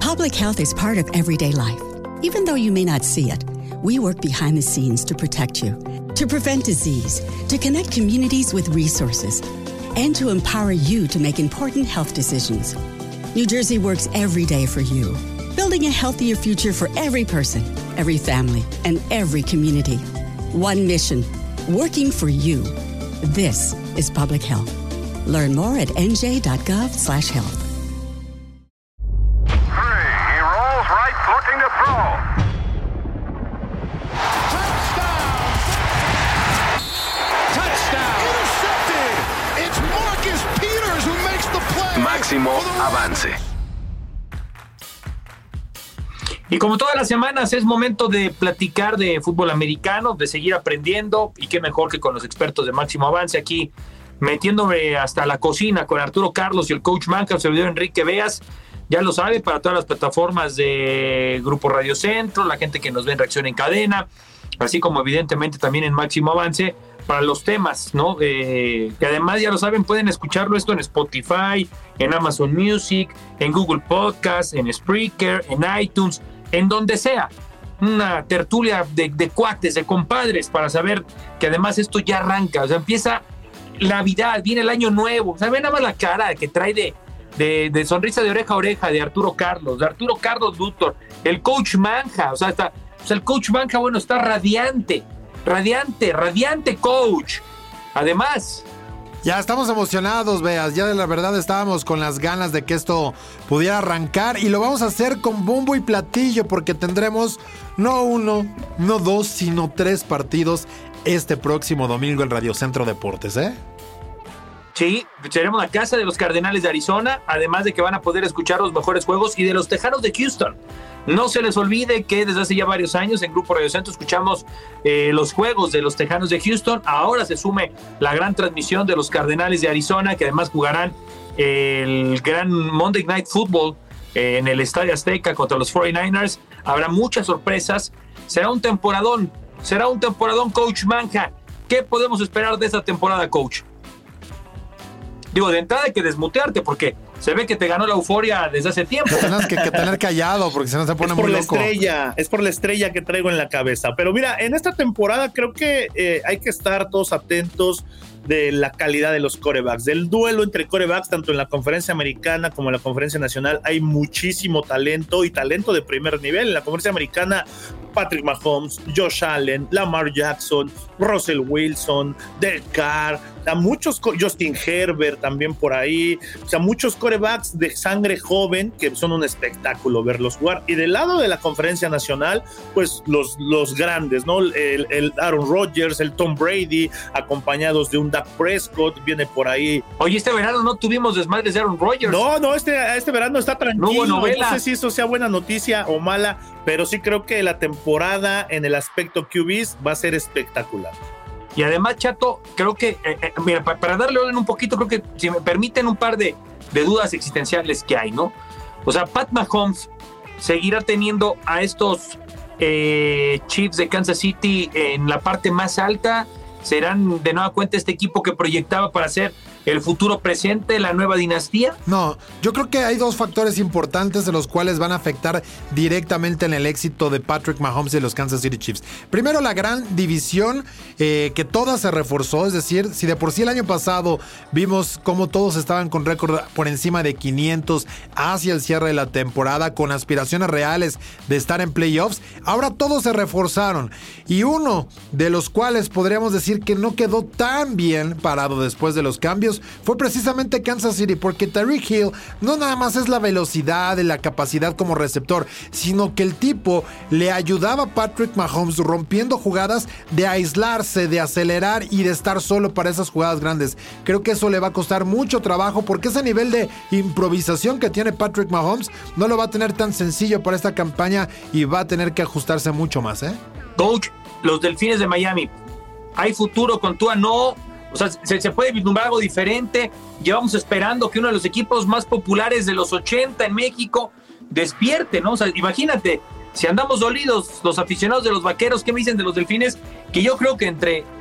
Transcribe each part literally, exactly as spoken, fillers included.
Public health is part of everyday life. Even though you may not see it, we work behind the scenes to protect you, to prevent disease, to connect communities with resources, and to empower you to make important health decisions. New Jersey works every day for you, building a healthier future for every person, every family, and every community. One mission, working for you. This is public health. Learn more at n j dot gov slash health. Three, he rolls right, looking to throw. Touchdown! Touchdown! Intercepted! It's Marcus Peters who makes the play. Máximo avance. Y como todas las semanas es momento de platicar de fútbol americano, de seguir aprendiendo, y qué mejor que con los expertos de Máximo Avance aquí, metiéndome hasta la cocina con Arturo Carlos y el coach Manca, el servidor Enrique Beas. Ya lo sabe, para todas las plataformas de Grupo Radio Centro, la gente que nos ve en Reacción en Cadena, así como evidentemente también en Máximo Avance, para los temas, ¿no? Eh, que además, ya lo saben, pueden escucharlo esto en Spotify, en Amazon Music, en Google Podcast, en Spreaker, en iTunes, en donde sea. Una tertulia de, de cuates, de compadres, para saber que además esto ya arranca. O sea, empieza Navidad, viene el año nuevo. O sea, ve nada más la cara que trae de, de, de sonrisa de oreja a oreja de Arturo Carlos, de Arturo Carlos Luthor, el coach Manja. O sea, está, o sea, el coach Manja, bueno, está radiante, radiante, radiante coach. Además... Ya estamos emocionados, Beas, ya de la verdad estábamos con las ganas de que esto pudiera arrancar, y lo vamos a hacer con bombo y platillo, porque tendremos no uno, no dos, sino tres partidos este próximo domingo en Radio Centro Deportes, ¿eh? Sí, seremos la casa de los Cardenales de Arizona, además de que van a poder escuchar los mejores juegos, y de los Tejanos de Houston. No se les olvide que desde hace ya varios años en Grupo Radio Centro escuchamos eh, los juegos de los Tejanos de Houston. Ahora se sume la gran transmisión de los Cardenales de Arizona, que además jugarán el gran Monday Night Football eh, en el Estadio Azteca contra los cuarenta y nueve ers. Habrá muchas sorpresas. Será un temporadón. Será un temporadón, coach Manja. ¿Qué podemos esperar de esta temporada, coach? Digo, de entrada hay que desmutearte, porque se ve que te ganó la euforia desde hace tiempo. Tienes que, que tener callado, porque si no se pone muy loco. Es por la estrella, es por la estrella que traigo en la cabeza. Pero mira, en esta temporada creo que eh, hay que estar todos atentos de la calidad de los quarterbacks, del duelo entre quarterbacks, tanto en la conferencia americana como en la conferencia nacional. Hay muchísimo talento, y talento de primer nivel. En la conferencia americana, Patrick Mahomes, Josh Allen, Lamar Jackson, Russell Wilson, Derek Carr, a muchos, Justin Herbert también por ahí, o sea, muchos quarterbacks de sangre joven que son un espectáculo verlos jugar. Y del lado de la conferencia nacional, pues los, los grandes, ¿no? El, el Aaron Rodgers, el Tom Brady, acompañados de un Dak Prescott, viene por ahí. Oye, este verano no tuvimos desmadres de Aaron Rodgers. No, no, este, este verano está tranquilo. No hubo novela. No sé si eso sea buena noticia o mala, pero sí creo que la temporada en el aspecto Q Bs va a ser espectacular. Y además, Chato, creo que, eh, eh, mira, para, para darle orden un poquito, creo que si me permiten un par de, de dudas existenciales que hay, ¿no? O sea, Pat Mahomes seguirá teniendo a estos eh, Chiefs de Kansas City en la parte más alta. ¿Serán de nueva cuenta este equipo que proyectaba para ser el futuro presente, la nueva dinastía? No, yo creo que hay dos factores importantes de los cuales van a afectar directamente en el éxito de Patrick Mahomes y los Kansas City Chiefs. Primero, la gran división, eh, que toda se reforzó, es decir, si de por sí el año pasado vimos cómo todos estaban con récord por encima de quinientos hacia el cierre de la temporada, con aspiraciones reales de estar en playoffs, ahora todos se reforzaron, y uno de los cuales podríamos decir que no quedó tan bien parado después de los cambios fue precisamente Kansas City, porque Tyreek Hill no nada más es la velocidad y la capacidad como receptor, sino que el tipo le ayudaba a Patrick Mahomes rompiendo jugadas, de aislarse, de acelerar y de estar solo para esas jugadas grandes. Creo que eso le va a costar mucho trabajo, porque ese nivel de improvisación que tiene Patrick Mahomes no lo va a tener tan sencillo para esta campaña, y va a tener que ajustarse mucho más, ¿eh? Coach, los Delfines de Miami, ¿hay futuro con Tua? No. O sea, se, se puede vislumbrar algo diferente. Llevamos esperando que uno de los equipos más populares de los ochenta en México despierte, ¿no? O sea, imagínate, si andamos dolidos los aficionados de los Vaqueros, ¿qué me dicen de los Delfines? Que yo creo que entre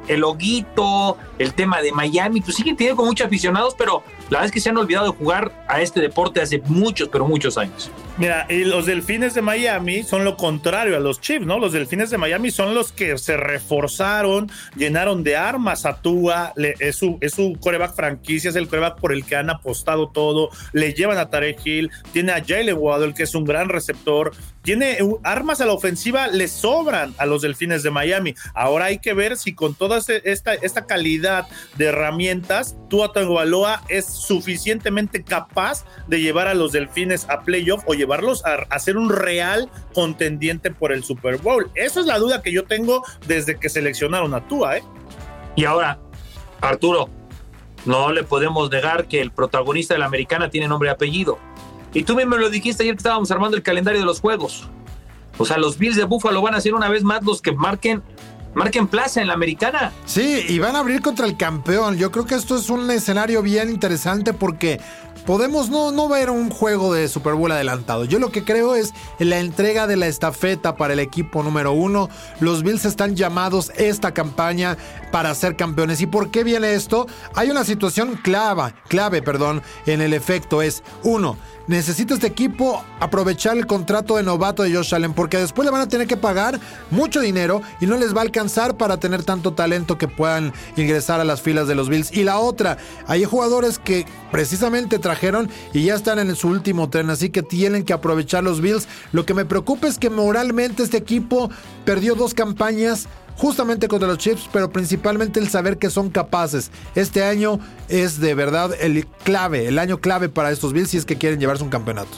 el loguito, el tema de Miami, pues siguen teniendo con muchos aficionados, pero la verdad es que se han olvidado de jugar a este deporte hace muchos, pero muchos años. Mira, y los Delfines de Miami son lo contrario a los Chiefs, ¿no? Los Delfines de Miami son los que se reforzaron, llenaron de armas a Tua, le, es su, es su quarterback franquicia, es el quarterback por el que han apostado todo, le llevan a Tarek Hill, tiene a Jalen Waddle, que es un gran receptor, tiene armas a la ofensiva, le sobran a los Delfines de Miami. Ahora hay que ver si con toda esta, esta calidad de herramientas, Tua Tagovailoa es suficientemente capaz de llevar a los Delfines a playoff o llevarlos a, a ser un real contendiente por el Super Bowl. Esa es la duda que yo tengo desde que seleccionaron a Tua, ¿eh? Y ahora, Arturo, no le podemos negar que el protagonista de la americana tiene nombre y apellido. Y tú mismo me lo dijiste ayer que estábamos armando el calendario de los juegos. O sea, los Bills de Buffalo van a ser una vez más los que marquen marquen plaza en la americana. Sí, y van a abrir contra el campeón. Yo creo que esto es un escenario bien interesante porque podemos no, no ver un juego de Super Bowl adelantado. Yo lo que creo es la entrega de la estafeta para el equipo número uno. Los Bills están llamados esta campaña para ser campeones. ¿Y por qué viene esto? Hay una situación clave, clave, perdón, en el efecto. Es, uno, necesita este equipo aprovechar el contrato de novato de Josh Allen, porque después le van a tener que pagar mucho dinero y no les va a alcanzar para tener tanto talento que puedan ingresar a las filas de los Bills. Y la otra, hay jugadores que precisamente trajeron y ya están en su último tren, así que tienen que aprovechar los Bills. Lo que me preocupa es que moralmente este equipo perdió dos campañas justamente contra los Chiefs, pero principalmente el saber que son capaces. Este año es de verdad el clave, el año clave para estos Bills si es que quieren llevarse un campeonato.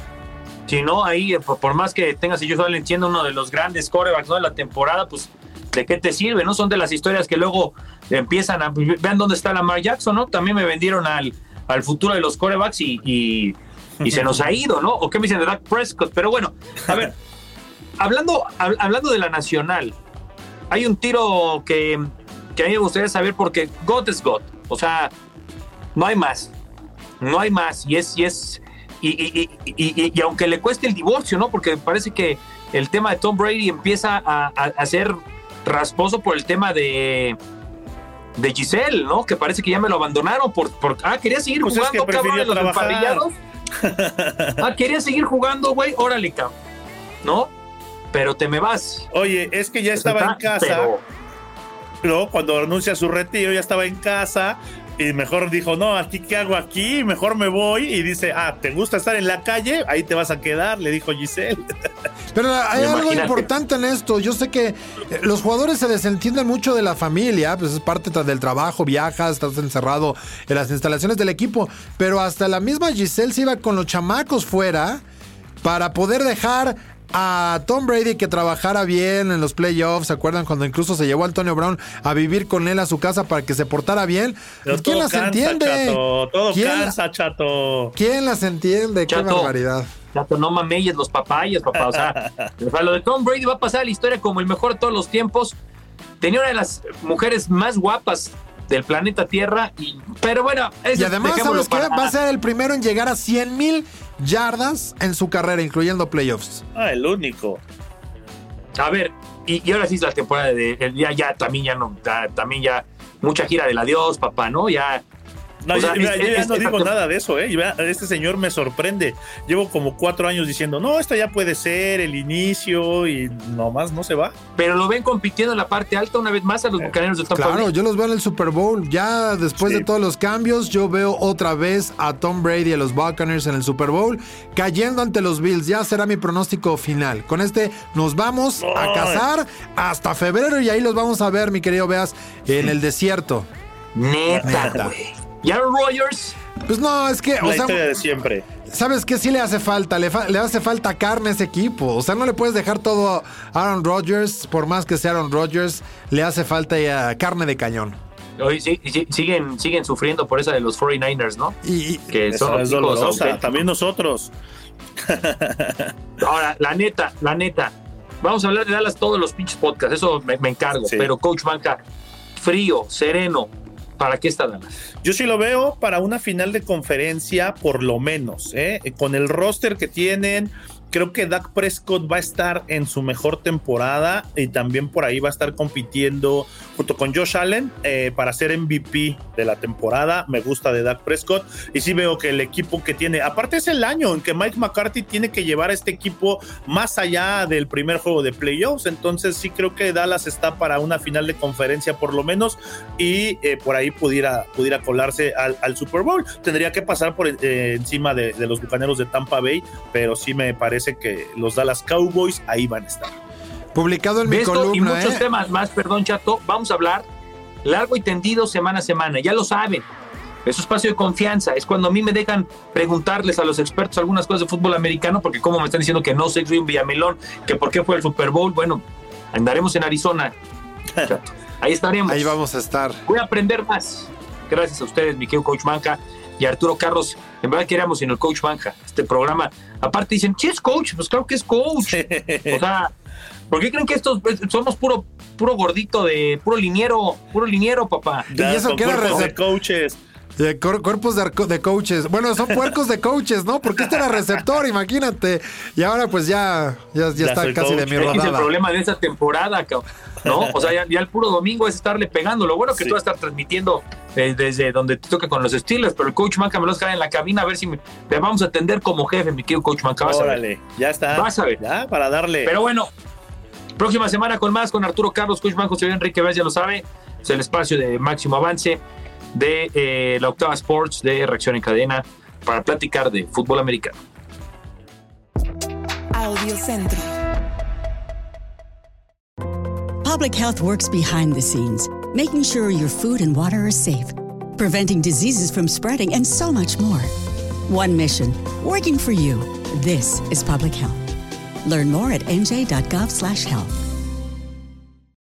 Si no, ahí, por más que tengas y yo solo entiendo uno de los grandes quarterbacks, ¿no?, de la temporada, pues ¿de qué te sirve? ¿No? Son de las historias que luego empiezan a... Vean dónde está Lamar Jackson, ¿no? También me vendieron al, al futuro de los quarterbacks y, y, y se nos ha ido, ¿no? ¿O qué me dicen de Dak Prescott? Pero bueno, a ver, hablando, hab, hablando de la nacional, hay un tiro que, que a mí me gustaría saber porque God es God. O sea, no hay más. No hay más. Y es... Y es y, y, y, y, y aunque le cueste el divorcio, ¿no? Porque parece que el tema de Tom Brady empieza a, a, a ser rasposo por el tema de... de Giselle, ¿no? Que parece que ya me lo abandonaron por... por ah, quería seguir pues jugando, es que cabrón, en los emparrillados. Ah, quería seguir jugando, güey. Órale, cabrón. ¿No? Pero te me vas. Oye, es que ya estaba está, en casa. Pero... ¿no? Cuando anuncia su retiro, ya estaba en casa. Y mejor dijo, no, ¿aquí qué hago aquí? Mejor me voy. Y dice, ah, ¿te gusta estar en la calle? Ahí te vas a quedar, le dijo Giselle. Pero hay algo importante en esto. Yo sé que los jugadores se desentienden mucho de la familia, pues es parte del trabajo, viajas, estás encerrado en las instalaciones del equipo. Pero hasta la misma Giselle se iba con los chamacos fuera para poder dejar a Tom Brady que trabajara bien en los playoffs. ¿Se acuerdan cuando incluso se llevó a Antonio Brown a vivir con él a su casa para que se portara bien? Pero ¿Quién las cansa, entiende? Chato, todo ¿Quién, cansa, Chato. ¿Quién las entiende? Chato, qué barbaridad. Chato, no mameyes los papayas, papá. O sea, lo de Tom Brady va a pasar a la historia como el mejor de todos los tiempos. Tenía una de las mujeres más guapas del planeta Tierra, y, pero bueno, eso, y además, ¿sabes qué? Va a ser el primero en llegar a cien mil yardas en su carrera, incluyendo playoffs. Ah, el único. A ver, y, y ahora sí es la temporada de ya, ya también ya no, ya, también ya mucha gira del adiós, papá, ¿no? Ya. No, o sea, yo, es, yo ya es, no es, digo es, nada de eso, ¿eh? Este señor me sorprende. Llevo como cuatro años diciendo, no, esta ya puede ser el inicio y nomás no se va. Pero lo ven compitiendo en la parte alta una vez más a los Bucaneros del Tampa Bay. Claro, yo los veo en el Super Bowl. Ya después sí. de todos los cambios, yo veo otra vez a Tom Brady y a los Buccaneers en el Super Bowl cayendo ante los Bills. Ya será mi pronóstico final. Con este nos vamos oh. a casar hasta febrero y ahí los vamos a ver, mi querido Beas, en el desierto. Neta, güey. ¿Y Aaron Rodgers? Pues no, es que... La o sea, historia de siempre. ¿Sabes qué? Sí le hace falta, le, fa- le hace falta carne a ese equipo. O sea, no le puedes dejar todo a Aaron Rodgers, por más que sea Aaron Rodgers, le hace falta ya carne de cañón. Hoy sí, sí, siguen, siguen sufriendo por esa de los cuarenta y nueve ers, ¿no? Y, que son es dolorosa, también nosotros. Ahora, la neta, la neta, vamos a hablar de Dallas todos los pinches podcasts, eso me, me encargo, sí. Pero Coach Banca, frío, sereno, ¿para qué está Dallas? Yo sí lo veo para una final de conferencia, por lo menos, ¿eh? Con el roster que tienen, creo que Dak Prescott va a estar en su mejor temporada y también por ahí va a estar compitiendo junto con Josh Allen eh, para ser M V P de la temporada. Me gusta de Dak Prescott y sí veo que el equipo que tiene, aparte es el año en que Mike McCarthy tiene que llevar a este equipo más allá del primer juego de playoffs, entonces sí creo que Dallas está para una final de conferencia por lo menos y eh, por ahí pudiera, pudiera colarse al, al Super Bowl. Tendría que pasar por eh, encima de, de los Bucaneros de Tampa Bay, pero sí me parece que los Dallas Cowboys ahí van a estar. Publicado en mi esto columna. Y muchos ¿eh? temas más, perdón, Chato, vamos a hablar largo y tendido semana a semana, ya lo saben. Es un espacio de confianza, es cuando a mí me dejan preguntarles a los expertos algunas cosas de fútbol americano, porque como me están diciendo que no soy un Villamelón, que por qué fue el Super Bowl, bueno, andaremos en Arizona, Chato. Ahí estaremos. Ahí vamos a estar. Voy a aprender más. Gracias a ustedes, mi querido Coach Manja y Arturo Carlos. En verdad queríamos sin el Coach Manja este programa. Aparte dicen, ¿sí es coach? Pues claro que es coach. O sea, ¿por qué creen que estos somos puro puro gordito de puro liniero, puro liniero, papá? Y eso que era de coaches. De cor- cuerpos de, de coaches. Bueno, son puercos de coaches, ¿no? Porque este era receptor, imagínate. Y ahora pues ya, ya, ya, ya está casi coach. De mi rodada. Es el problema de esa temporada, ¿no? O sea, ya, ya el puro domingo es estarle pegando. Lo bueno que sí. Tú vas a estar transmitiendo eh, desde donde te toque con los Steelers, pero el Coach Manca me lo cae en la cabina a ver si me, te vamos a atender como jefe, mi querido Coach Manca. Vas Órale, a ver. Ya está. Vas a ver. Ya, para darle. Pero bueno, próxima semana con más, con Arturo Carlos, Coach Manca, José Enrique Vázquez, ya lo sabe. Es el espacio de máximo avance de eh, la Octava Sports de Reacción en Cadena para platicar de fútbol americano. Audio Centro. Public health works behind the scenes, making sure your food and water are safe, preventing diseases from spreading, and so much more. One mission, working for you. This is public health. Learn more at n j dot gov slash health.